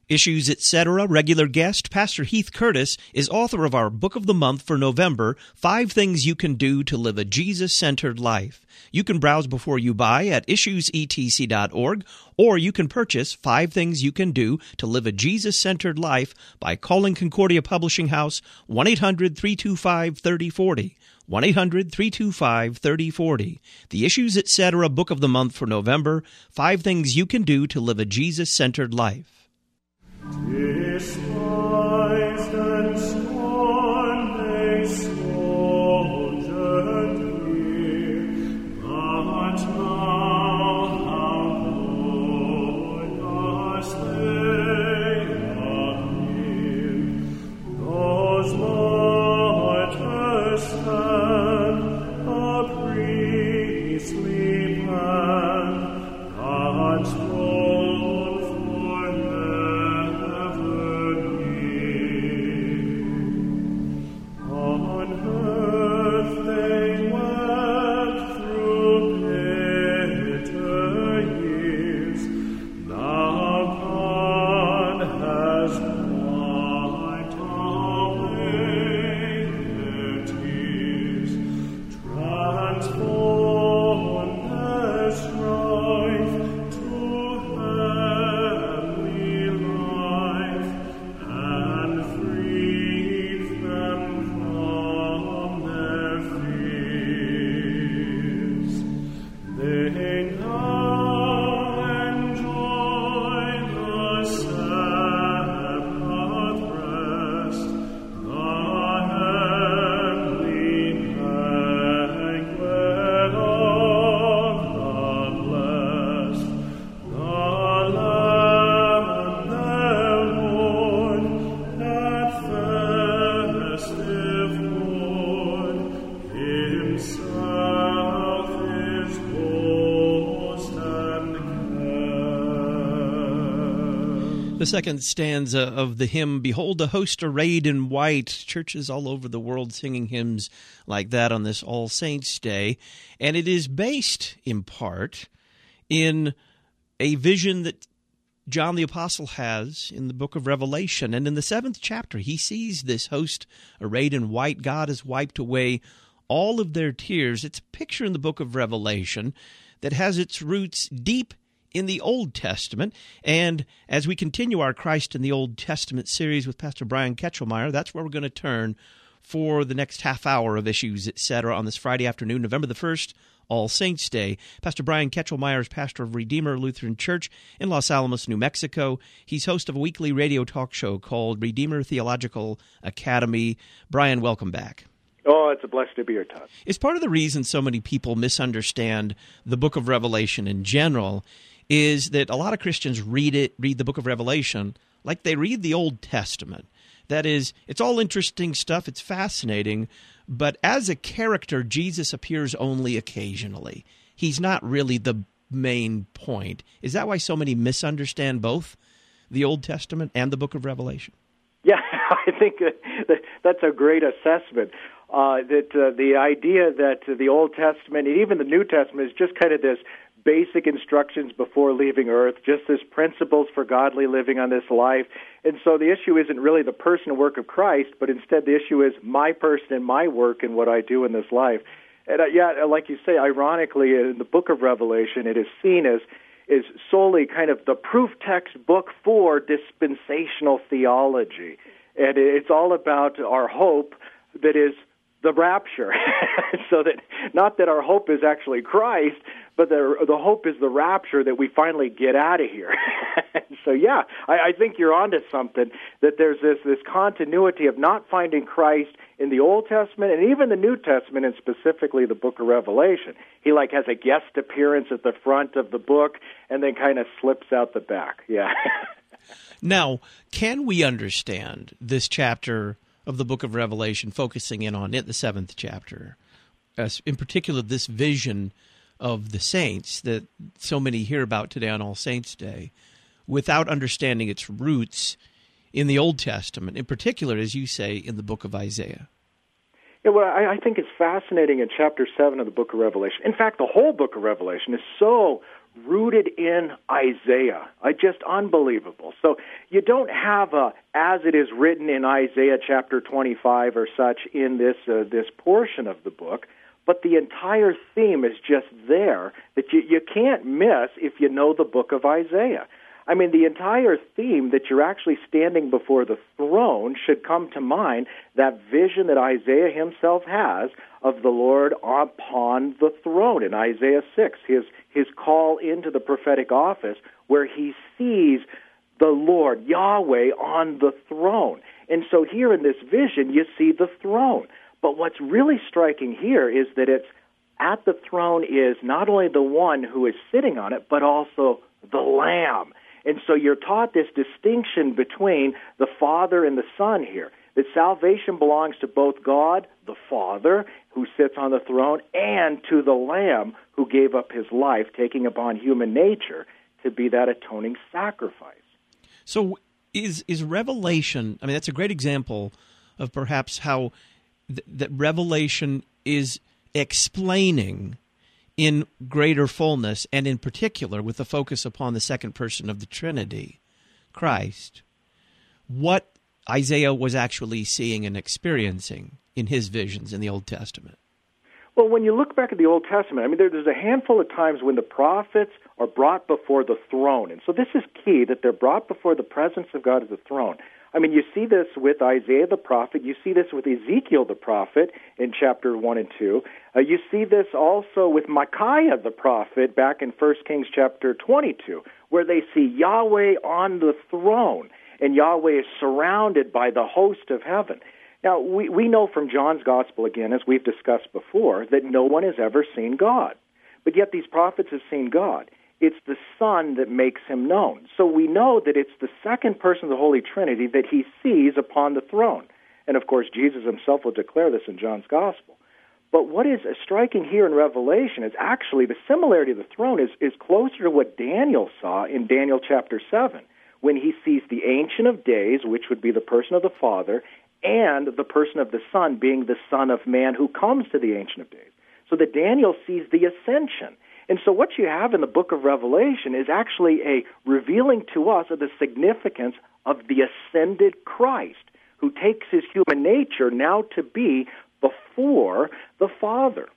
Issues, Etc. regular guest, Pastor Heath Curtis, is author of our Book of the Month for November, 5 Things You Can Do to Live a Jesus-Centered Life. You can browse before you buy at issuesetc.org, or you can purchase 5 Things You Can Do to Live a Jesus-Centered Life by calling Concordia Publishing House 1-800-325-3040. 1-800-325-3040. The Issues, Etc. Book of the Month for November, 5 Things You Can Do to Live a Jesus-Centered Life. Despised and scorned, a soldier dear, but now how good us they appear. Those martyrs stand, a priestly band, God's throne forever near. On earth they went through bitter years. Now God has wiped away their tears, transformed their strife to heavenly life, and freed them from their fears. They now enjoy the Sabbath rest, the heavenly banquet of the blessed, the Lamb their Lord, that festive board, Himself is host and care. The second stanza of the hymn, Behold a Host Arrayed in White, churches all over the world singing hymns like that on this All Saints' Day, and it is based, in part, in a vision that John the Apostle has in the book of Revelation. And in the 7th chapter, he sees this host arrayed in white. God has wiped away all of their tears. It's a picture in the book of Revelation that has its roots deep in the Old Testament. And as we continue our Christ in the Old Testament series with Pastor Brian Ketchelmeyer, that's where we're going to turn for the next half hour of Issues, Etc. on this Friday afternoon, November the 1st, All Saints' Day. Pastor Brian Ketchelmeyer is pastor of Redeemer Lutheran Church in Los Alamos, New Mexico. He's host of a weekly radio talk show called Redeemer Theological Academy. Brian, welcome back. Oh, it's a blessing to be here, Todd. It's part of the reason so many people misunderstand the book of Revelation in general is that a lot of Christians read the book of Revelation like they read the Old Testament. That is, it's all interesting stuff, it's fascinating, but as a character, Jesus appears only occasionally. He's not really the main point. Is that why so many misunderstand both the Old Testament and the book of Revelation? Yeah, I think that's a great assessment. That the idea that the Old Testament and even the New Testament is just kind of this basic instructions before leaving earth, just as principles for godly living on this life. And so the issue isn't really the person and work of Christ, but instead the issue is my person and my work and what I do in this life. And like you say, ironically, in the book of Revelation, it is seen as is solely kind of the proof text book for dispensational theology. And it's all about our hope that is the rapture. So that not that our hope is actually Christ, but the hope is the rapture, that we finally get out of here. So yeah, I think you're onto something, that there's this continuity of not finding Christ in the Old Testament and even the New Testament, and specifically the book of Revelation. He has a guest appearance at the front of the book and then kind of slips out the back. Yeah. Now, can we understand this chapter of the book of Revelation, focusing in on it, the 7th chapter, as in particular this vision of the saints that so many hear about today on All Saints' Day, without understanding its roots in the Old Testament, in particular, as you say, in the book of Isaiah? Yeah, well, I think it's fascinating in chapter 7 of the book of Revelation. In fact, the whole book of Revelation is so rooted in Isaiah. Just unbelievable. So you don't have a, as it is written in Isaiah chapter 25 or such in this portion of the book, but the entire theme is just there that you can't miss if you know the book of Isaiah. I mean, the entire theme that you're actually standing before the throne should come to mind, that vision that Isaiah himself has of the Lord upon the throne in Isaiah 6, his call into the prophetic office where he sees the Lord, Yahweh, on the throne. And so here in this vision, you see the throne. But what's really striking here is that it's at the throne is not only the one who is sitting on it, but also the Lamb. And so you're taught this distinction between the Father and the Son here, that salvation belongs to both God, the Father, who sits on the throne, and to the Lamb who gave up his life, taking upon human nature to be that atoning sacrifice. So is Revelation, I mean, that's a great example of perhaps how that Revelation is explaining in greater fullness, and in particular with the focus upon the second person of the Trinity, Christ, what Isaiah was actually seeing and experiencing in his visions in the Old Testament. Well, when you look back at the Old Testament, I mean, there's a handful of times when the prophets are brought before the throne. And so this is key, that they're brought before the presence of God as the throne. I mean, you see this with Isaiah the prophet. You see this with Ezekiel the prophet in chapter 1 and 2. You see this also with Micaiah the prophet back in 1 Kings chapter 22, where they see Yahweh on the throne, and Yahweh is surrounded by the host of heaven. Now, we know from John's gospel, again, as we've discussed before, that no one has ever seen God. But yet these prophets have seen God. It's the Son that makes him known. So we know that it's the second person of the Holy Trinity that he sees upon the throne. And, of course, Jesus himself will declare this in John's Gospel. But what is striking here in Revelation is actually the similarity of the throne is closer to what Daniel saw in Daniel chapter 7, when he sees the Ancient of Days, which would be the person of the Father, and the person of the Son being the Son of Man who comes to the Ancient of Days. So that Daniel sees the ascension. And so what you have in the book of Revelation is actually a revealing to us of the significance of the ascended Christ, who takes his human nature now to be before the Father.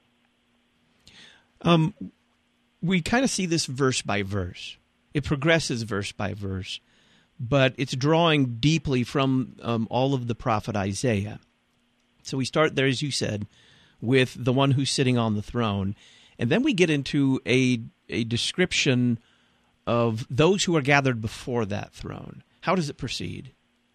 We kind of see this verse by verse. It progresses verse by verse, but it's drawing deeply from all of the prophet Isaiah. So we start there, as you said, with the one who's sitting on the throne. And then we get into a description of those who are gathered before that throne. How does it proceed?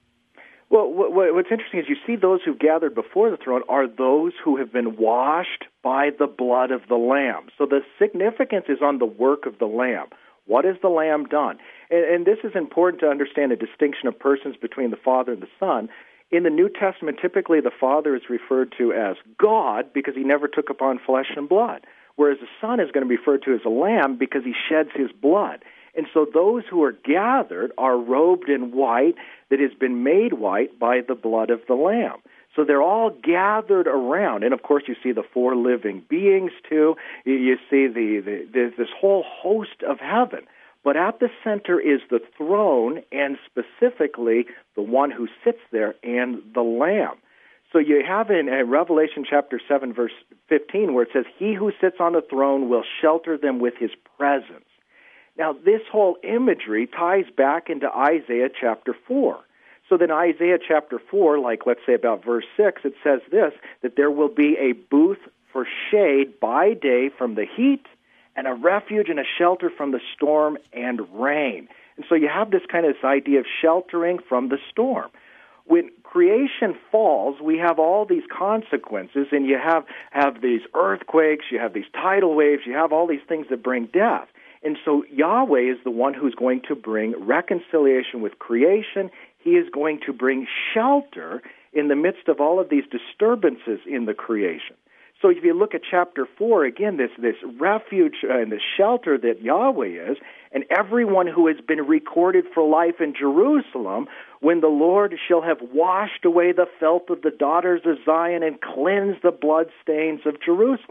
Well, what's interesting is you see those who've gathered before the throne are those who have been washed by the blood of the Lamb. So the significance is on the work of the Lamb. What has the Lamb done? And this is important to understand the distinction of persons between the Father and the Son. In the New Testament, typically the Father is referred to as God because he never took upon flesh and blood, whereas the Son is going to be referred to as a lamb because he sheds his blood. And so those who are gathered are robed in white that has been made white by the blood of the Lamb. So they're all gathered around. And, of course, you see the four living beings, too. You see this whole host of heaven. But at the center is the throne, and specifically the one who sits there, and the Lamb. So you have in Revelation chapter 7, verse 15, where it says, "He who sits on the throne will shelter them with his presence." Now, this whole imagery ties back into Isaiah chapter 4. So then Isaiah chapter 4, like let's say about verse 6, it says this, that there will be a booth for shade by day from the heat, and a refuge and a shelter from the storm and rain. And so you have this kind of this idea of sheltering from the storm. When creation falls, we have all these consequences, and you have these earthquakes, you have these tidal waves, you have all these things that bring death. And so Yahweh is the one who's going to bring reconciliation with creation. He is going to bring shelter in the midst of all of these disturbances in the creation. So if you look at chapter 4, again, this refuge and the shelter that Yahweh is, and everyone who has been recorded for life in Jerusalem, when the Lord shall have washed away the filth of the daughters of Zion and cleansed the blood stains of Jerusalem.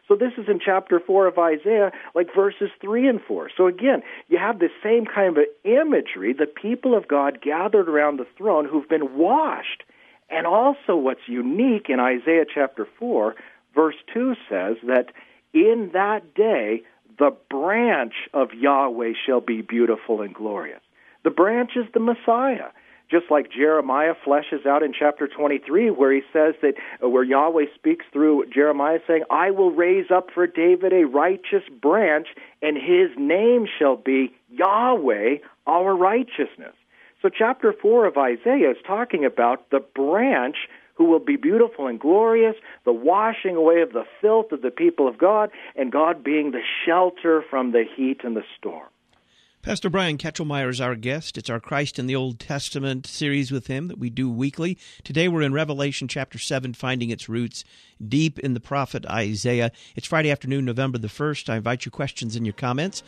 So this is in chapter 4 of Isaiah, like verses 3 and 4. So again, you have the same kind of imagery, the people of God gathered around the throne who've been washed. And also what's unique in Isaiah chapter 4, verse 2 says that in that day, the branch of Yahweh shall be beautiful and glorious. The branch is the Messiah. Just like Jeremiah fleshes out in chapter 23, where he says that, where Yahweh speaks through Jeremiah saying, I will raise up for David a righteous branch, and his name shall be Yahweh, our righteousness. So chapter 4 of Isaiah is talking about the branch who will be beautiful and glorious, the washing away of the filth of the people of God, and God being the shelter from the heat and the storm. Pastor Brian Ketchelmeyer is our guest. It's our Christ in the Old Testament series with him that we do weekly. Today we're in Revelation chapter 7, finding its roots deep in the prophet Isaiah. It's Friday afternoon, November the 1st. I invite your questions and your comments.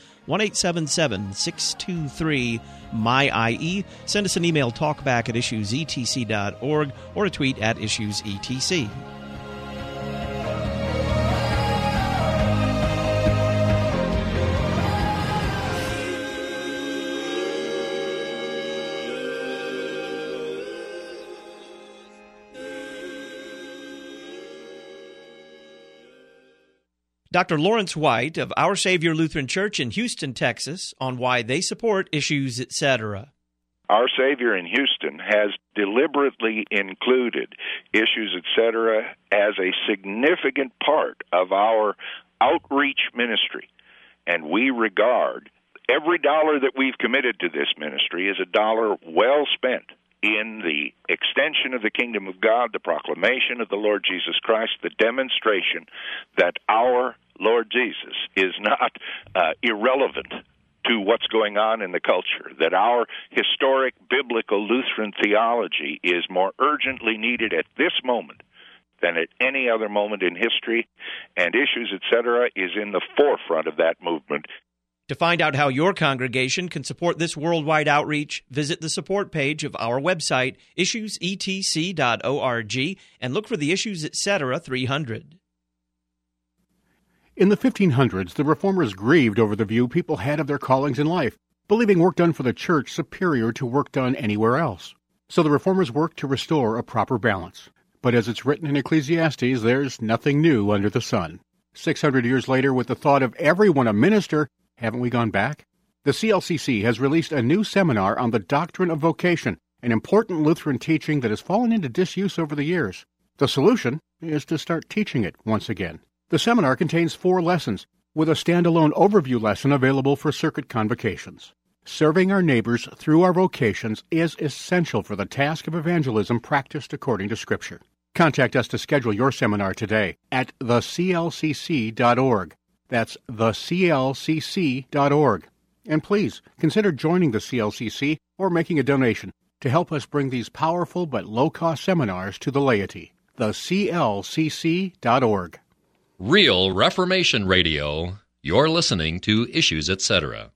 1-877-623-MY-IE. Send us an email, talkback@issuesetc.org, or a tweet at issuesetc. Dr. Lawrence White of Our Savior Lutheran Church in Houston, Texas, on why they support Issues, etc. Our Savior in Houston has deliberately included Issues, etc. as a significant part of our outreach ministry, and we regard every dollar that we've committed to this ministry as a dollar well spent in the extension of the kingdom of God, the proclamation of the Lord Jesus Christ, the demonstration that our Lord Jesus is not irrelevant to what's going on in the culture, that our historic biblical Lutheran theology is more urgently needed at this moment than at any other moment in history, and Issues, etc., is in the forefront of that movement. To find out how your congregation can support this worldwide outreach, visit the support page of our website, issuesetc.org, and look for the Issues, etc. 300. In the 1500s, the Reformers grieved over the view people had of their callings in life, believing work done for the church superior to work done anywhere else. So the Reformers worked to restore a proper balance. But as it's written in Ecclesiastes, there's nothing new under the sun. 600 years later, with the thought of everyone a minister, haven't we gone back? The CLCC has released a new seminar on the doctrine of vocation, an important Lutheran teaching that has fallen into disuse over the years. The solution is to start teaching it once again. The seminar contains 4 lessons, with a standalone overview lesson available for circuit convocations. Serving our neighbors through our vocations is essential for the task of evangelism practiced according to Scripture. Contact us to schedule your seminar today at theclcc.org. That's theclcc.org. And please, consider joining the CLCC or making a donation to help us bring these powerful but low-cost seminars to the laity. theclcc.org. Real Reformation Radio. You're listening to Issues, etc.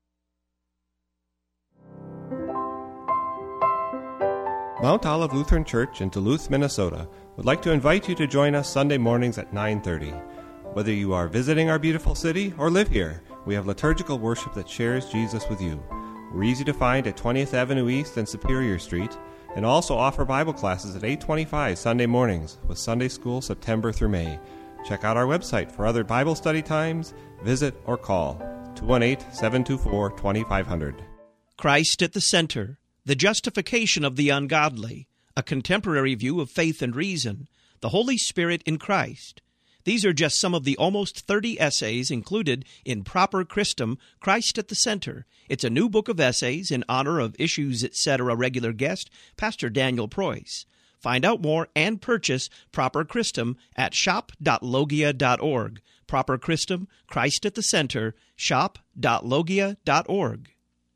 Mount Olive Lutheran Church in Duluth, Minnesota would like to invite you to join us Sunday mornings at 9:30. Whether you are visiting our beautiful city or live here, we have liturgical worship that shares Jesus with you. We're easy to find at 20th Avenue East and Superior Street, and also offer Bible classes at 8:25 Sunday mornings with Sunday School September through May. Check out our website for other Bible study times, visit or call 218-724-2500. Christ at the center, the justification of the ungodly, a contemporary view of faith and reason, the Holy Spirit in Christ. These are just some of the almost 30 essays included in Proper Christum, Christ at the Center. It's a new book of essays in honor of Issues, etc. regular guest, Pastor Daniel Preuss. Find out more and purchase Proper Christum at shop.logia.org. Proper Christum, Christ at the Center, shop.logia.org.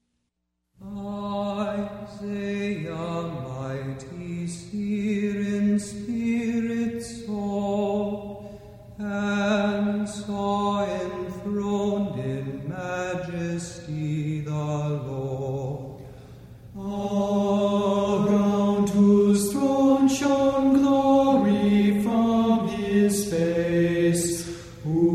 Isaiah, mighty seer in spirit saw, and saw enthroned in majesty the Lord, around whose throne shone glory from his face, who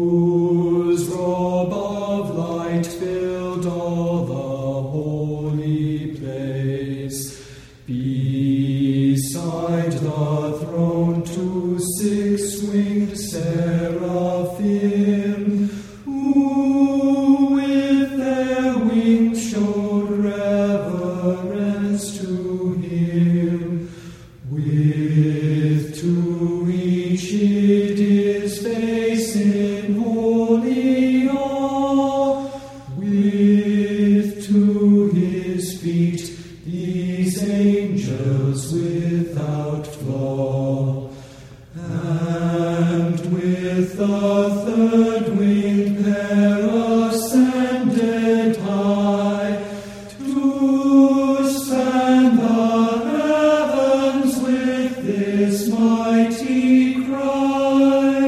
Beside the throne 2 6-winged seraphim, who with their wings showed reverence to him. With to each hid his face in holy awe, with to his feet these angels without flaw, and with the third winged pair ascended high to span the heavens with this mighty cry.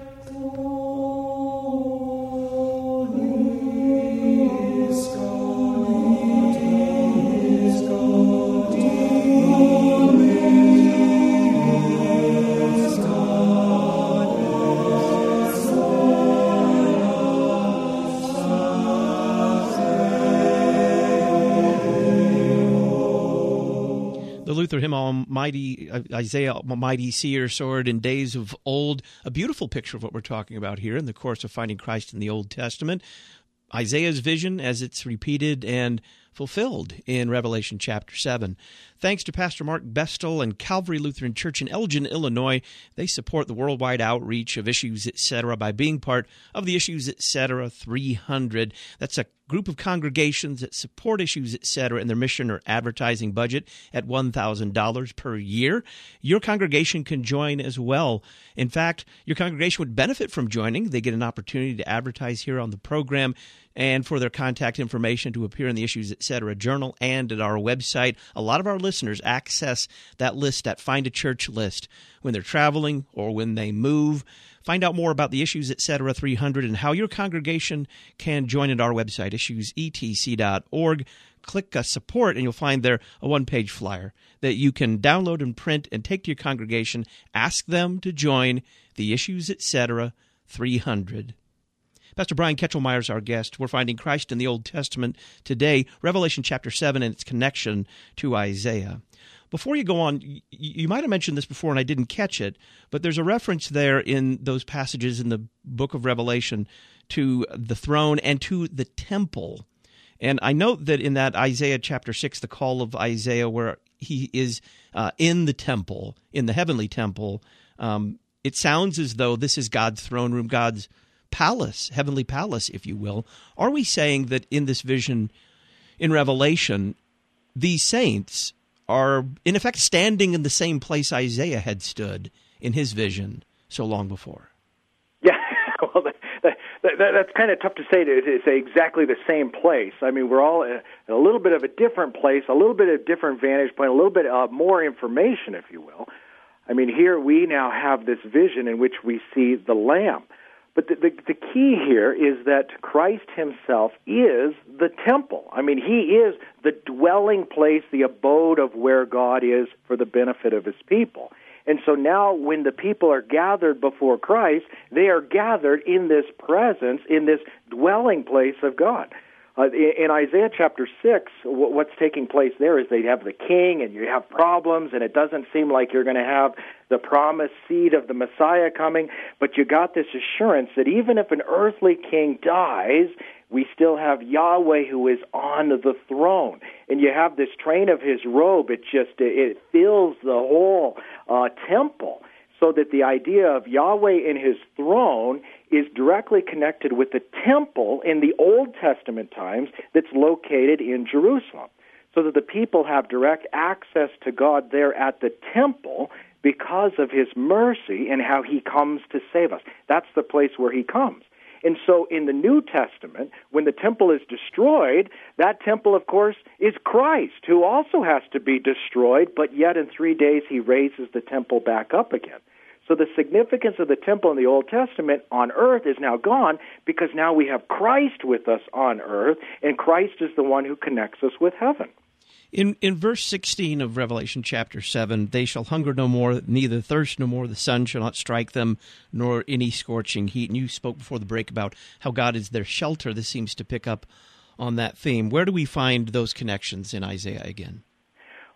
Holy is God, is God, holy is God, The Luther hymn, Almighty Isaiah, Almighty Seer Sword in Days of Old, a beautiful picture of what we're talking about here in the course of finding Christ in the Old Testament. Isaiah's vision as it's repeated and fulfilled in Revelation chapter 7. Thanks to Pastor Mark Bestel and Calvary Lutheran Church in Elgin, Illinois. They support the worldwide outreach of Issues Etc. by being part of the Issues Etc. 300. That's a group of congregations that support Issues Etc. in their mission or advertising budget at $1,000 per year. Your congregation can join as well. In fact, your congregation would benefit from joining. They get an opportunity to advertise here on the program and for their contact information to appear in the Issues Etc. journal and at our website. A lot of our listeners access that list, that Find a Church list, when they're traveling or when they move. Find out more about the Issues Etc. 300 and how your congregation can join at our website, issuesetc.org. Click Support, and you'll find there a one-page flyer that you can download and print and take to your congregation. Ask them to join the Issues Etc. 300. Pastor Brian Ketchelmeyer is our guest. We're finding Christ in the Old Testament today, Revelation chapter 7 and its connection to Isaiah. Before you go on, you might have mentioned this before and I didn't catch it, but there's a reference there in those passages in the book of Revelation to the throne and to the temple. And I note that in that Isaiah chapter 6, the call of Isaiah where he is in the temple, in the heavenly temple, it sounds as though this is God's throne room, God's palace, heavenly palace, if you will. Are we saying that in this vision in Revelation, these saints are, in effect, standing in the same place Isaiah had stood in his vision so long before? Yeah, well, that's kind of tough to say exactly the same place. I mean, we're all in a little bit of a different place, a little bit of a different vantage point, a little bit more information, if you will. I mean, here we now have this vision in which we see the Lamb. But the key here is that Christ himself is the temple. I mean, he is the dwelling place, the abode of where God is for the benefit of his people. And so now when the people are gathered before Christ, they are gathered in this presence, in this dwelling place of God. In Isaiah chapter 6, what's taking place there is they have the king and you have problems, and it doesn't seem like you're going to have the promised seed of the Messiah coming, but you got this assurance that even if an earthly king dies, we still have Yahweh who is on the throne. And you have this train of his robe, it fills the whole temple. So that the idea of Yahweh in his throne is directly connected with the temple in the Old Testament times that's located in Jerusalem. So that the people have direct access to God there at the temple because of his mercy and how he comes to save us. That's the place where he comes. And so in the New Testament, when the temple is destroyed, that temple, of course, is Christ, who also has to be destroyed, but yet in 3 days he raises the temple back up again. So the significance of the temple in the Old Testament on earth is now gone because now we have Christ with us on earth, and Christ is the one who connects us with heaven. In verse 16 of Revelation chapter 7, they shall hunger no more, neither thirst no more, the sun shall not strike them, nor any scorching heat. And you spoke before the break about how God is their shelter. This seems to pick up on that theme. Where do we find those connections in Isaiah again?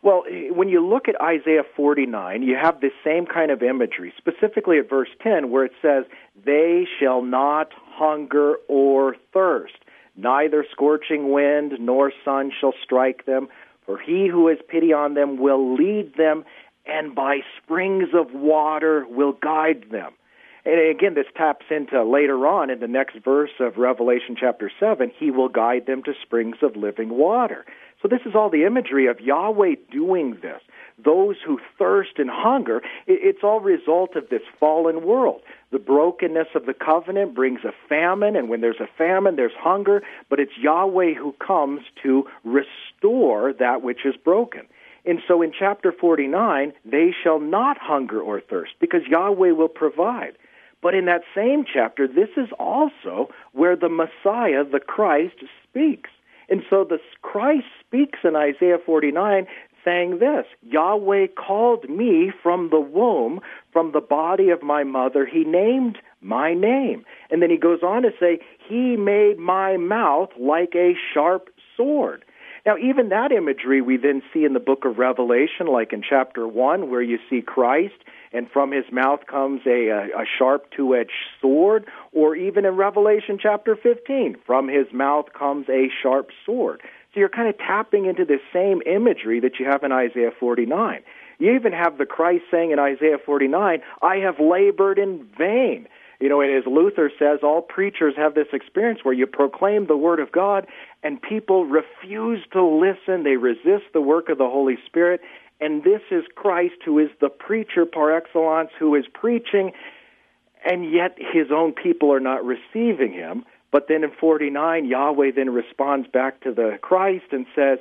Well, when you look at Isaiah 49, you have this same kind of imagery, specifically at verse 10, where it says, "They shall not hunger or thirst, neither scorching wind nor sun shall strike them, for he who has pity on them will lead them, and by springs of water will guide them." And again, this taps into later on in the next verse of Revelation chapter 7, "He will guide them to springs of living water." So this is all the imagery of Yahweh doing this. Those who thirst and hunger, it's all result of this fallen world. The brokenness of the covenant brings a famine, and when there's a famine, there's hunger, but it's Yahweh who comes to restore that which is broken. And so in chapter 49, they shall not hunger or thirst, because Yahweh will provide. But in that same chapter, this is also where the Messiah, the Christ, speaks. And so the Christ speaks in Isaiah 49 saying this, "Yahweh called me from the womb, from the body of my mother. He named my name." And then he goes on to say, "He made my mouth like a sharp sword." Now, even that imagery we then see in the book of Revelation, like in chapter 1, where you see Christ, and from his mouth comes a sharp two-edged sword, or even in Revelation chapter 15, from his mouth comes a sharp sword. So you're kind of tapping into this same imagery that you have in Isaiah 49. You even have the Christ saying in Isaiah 49, "I have labored in vain." You know, and as Luther says, all preachers have this experience where you proclaim the Word of God and people refuse to listen. They resist the work of the Holy Spirit. And this is Christ, who is the preacher par excellence, who is preaching, and yet his own people are not receiving him. But then in 49, Yahweh then responds back to the Christ and says,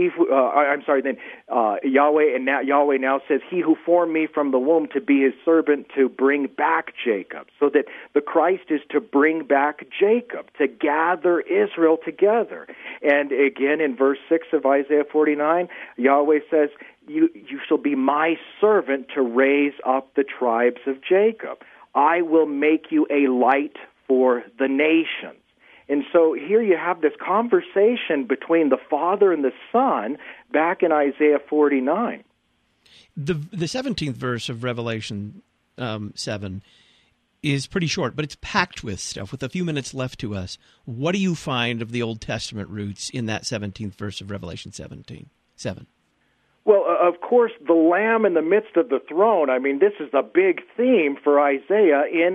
Yahweh now says, "He who formed me from the womb to be his servant to bring back Jacob." So that the Christ is to bring back Jacob, to gather Israel together. And again, in verse 6 of Isaiah 49, Yahweh says, you shall be my servant to raise up the tribes of Jacob. I will make you a light for the nations. And so here you have this conversation between the Father and the Son back in Isaiah 49. The 17th verse of Revelation 7 is pretty short, but it's packed with stuff. With a few minutes left to us, what do you find of the Old Testament roots in that 17th verse of Revelation 7? Well, of course, the Lamb in the midst of the throne, I mean, this is a big theme for Isaiah in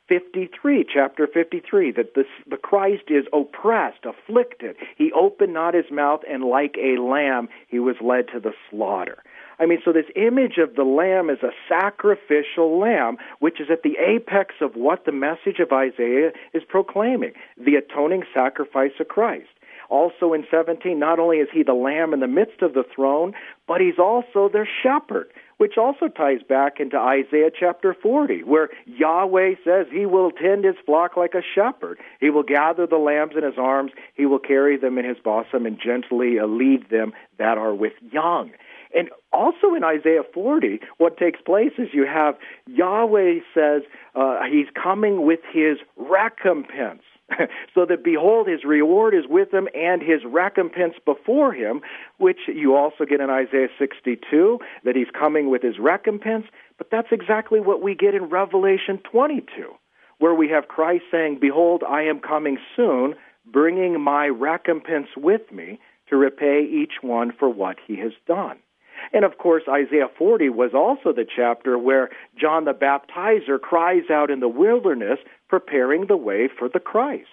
53, chapter 53, that the Christ is oppressed, afflicted. He opened not his mouth, and like a lamb he was led to the slaughter. I mean, so this image of the lamb is a sacrificial lamb, which is at the apex of what the message of Isaiah is proclaiming, the atoning sacrifice of Christ. Also in 17, not only is he the lamb in the midst of the throne, but he's also their shepherd, which also ties back into Isaiah chapter 40, where Yahweh says he will tend his flock like a shepherd. He will gather the lambs in his arms. He will carry them in his bosom and gently lead them that are with young. And also in Isaiah 40, what takes place is you have Yahweh says he's coming with his recompense. So that, behold, his reward is with him and his recompense before him, which you also get in Isaiah 62, that he's coming with his recompense. But that's exactly what we get in Revelation 22, where we have Christ saying, "Behold, I am coming soon, bringing my recompense with me to repay each one for what he has done." And of course, Isaiah 40 was also the chapter where John the Baptizer cries out in the wilderness, preparing the way for the Christ.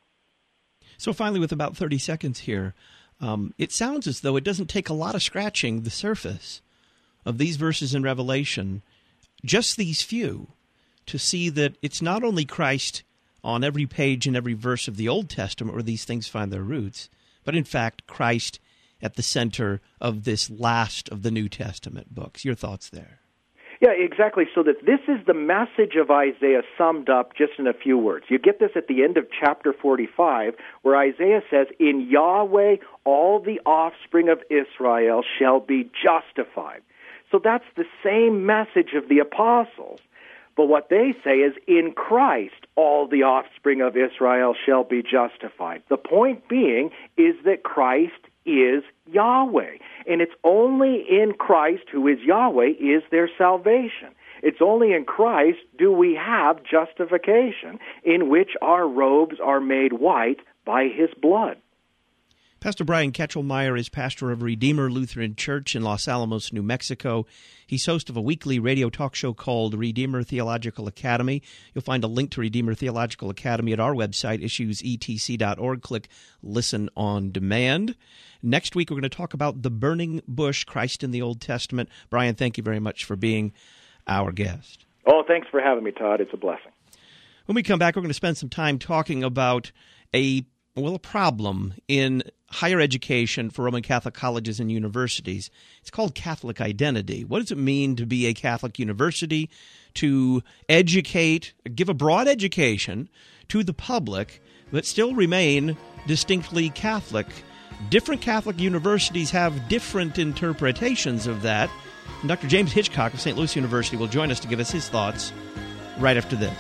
So finally, with about 30 seconds here, it sounds as though it doesn't take a lot of scratching the surface of these verses in Revelation, just these few, to see that it's not only Christ on every page and every verse of the Old Testament where these things find their roots, but in fact, Christ at the center of this last of the New Testament books. Your thoughts there? Yeah, exactly. So that this is the message of Isaiah summed up just in a few words. You get this at the end of chapter 45, where Isaiah says, "In Yahweh all the offspring of Israel shall be justified." So that's the same message of the apostles. But what they say is, in Christ all the offspring of Israel shall be justified. The point being is that Christ is Yahweh. And it's only in Christ, who is Yahweh, is there salvation. It's only in Christ do we have justification, in which our robes are made white by his blood. Pastor Brian Ketchelmeyer is pastor of Redeemer Lutheran Church in Los Alamos, New Mexico. He's host of a weekly radio talk show called Redeemer Theological Academy. You'll find a link to Redeemer Theological Academy at our website, issuesetc.org. Click Listen on Demand. Next week, we're going to talk about the burning bush, Christ in the Old Testament. Brian, thank you very much for being our guest. Oh, thanks for having me, Todd. It's a blessing. When we come back, we're going to spend some time talking about a problem in higher education for Roman Catholic colleges and universities. It's called Catholic identity. What does it mean to be a Catholic university, to educate, give a broad education to the public, but still remain distinctly Catholic? Different Catholic universities have different interpretations of that. And Dr. James Hitchcock of St. Louis University will join us to give us his thoughts right after this.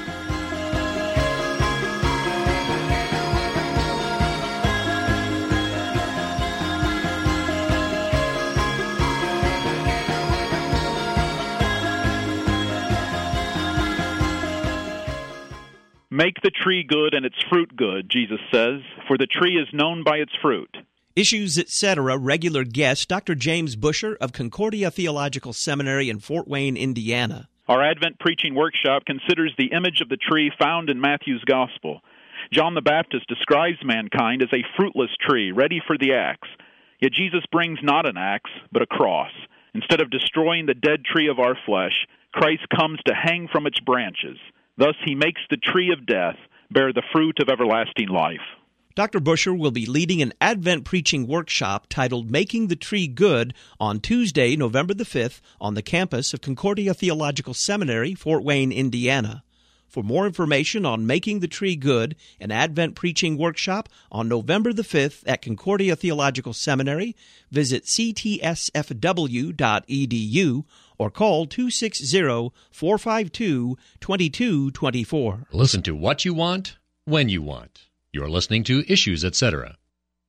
Make the tree good and its fruit good, Jesus says, for the tree is known by its fruit. Issues, Etc. regular guest, Dr. James Busher of Concordia Theological Seminary in Fort Wayne, Indiana. Our Advent preaching workshop considers the image of the tree found in Matthew's Gospel. John the Baptist describes mankind as a fruitless tree, ready for the axe. Yet Jesus brings not an axe, but a cross. Instead of destroying the dead tree of our flesh, Christ comes to hang from its branches. Thus he makes the tree of death bear the fruit of everlasting life. Dr. Busher will be leading an Advent preaching workshop titled Making the Tree Good on Tuesday, November the 5th, on the campus of Concordia Theological Seminary, Fort Wayne, Indiana. For more information on Making the Tree Good, an Advent preaching workshop on November the 5th at Concordia Theological Seminary, visit ctsfw.edu or call 260-452-2224. Listen to what you want, when you want. You're listening to Issues, Etc.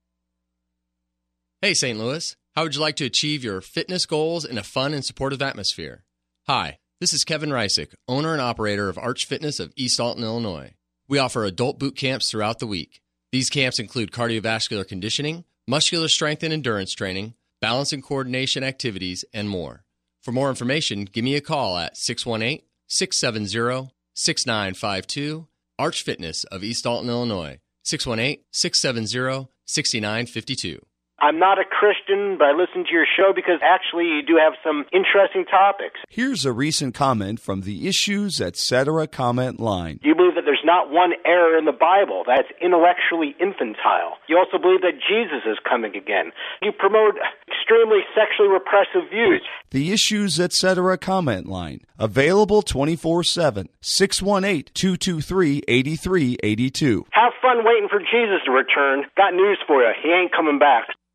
Hey, St. Louis. How would you like to achieve your fitness goals in a fun and supportive atmosphere? Hi, this is Kevin Reisick, owner and operator of Arch Fitness of East Alton, Illinois. We offer adult boot camps throughout the week. These camps include cardiovascular conditioning, muscular strength and endurance training, balance and coordination activities, and more. For more information, give me a call at 618-670-6952, Arch Fitness of East Alton, Illinois, 618-670-6952. I'm not a Christian, but I listen to your show because actually you do have some interesting topics. Here's a recent comment from the Issues, Etc. comment line. You believe that there's not one error in the Bible that's intellectually infantile. You also believe that Jesus is coming again. You promote extremely sexually repressive views. The Issues, Etc. comment line. Available 24/7. 618-223-8382. Have fun waiting for Jesus to return. Got news for you. He ain't coming back.